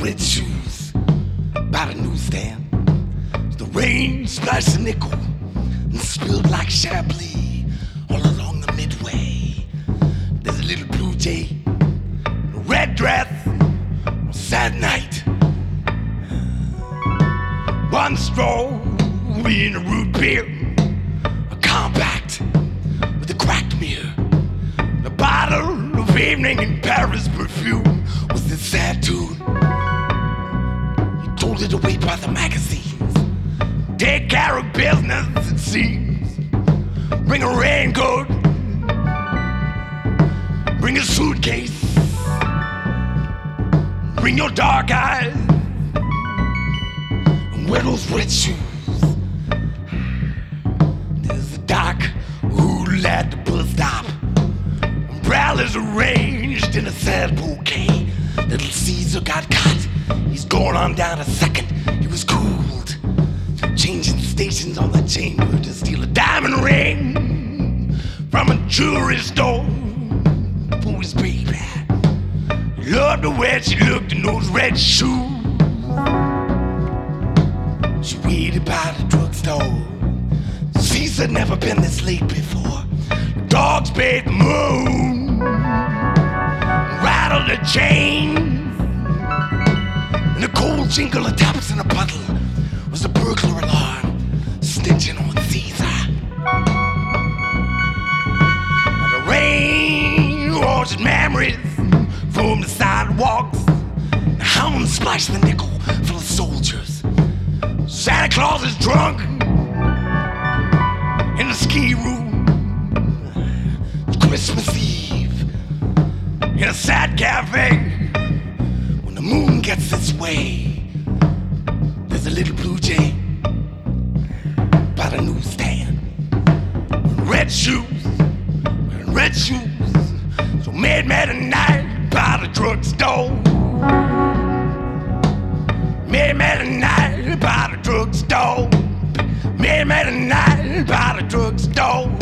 red shoes by the newsstand. The rain splashed a nickel and spilled like Chablis all along the midway. There's a little blue jay, a red dress, a sad night. One straw in a root beer, a compact with a cracked mirror, a bottle of evening in Paris perfume was this sad tune. He told it away by the magazines. Take care of business, it seems. Bring a raincoat, bring a suitcase, bring your dark eyes, and wear those red shoes. There's a dock who'll at the bus stop. Umbrellas arranged in a sad bouquet. Little Caesar got caught. He's going on down a second. He was cooled, changing stations on the chamber to steal a diamond ring from a jewelry store for his baby. He loved the way she looked in those red shoes. She waited by the drugstore. Caesar never been this late before. The dogs bathed the moon, rattled the chains, and the cold jingle of taps in a puddle was the burglar alarm snitching on Caesar. And the rain washed memories from the sidewalks. The hounds splashed the nickel full of soldiers. Santa Claus is drunk in the ski room. It's Christmas Eve in a sad cafe. When the moon gets its way, there's a little blue jay by the newsstand. Red shoes, red shoes. So mad at night by the drugstore. Mad at night by the drugstore. Mad at night by the drugstore.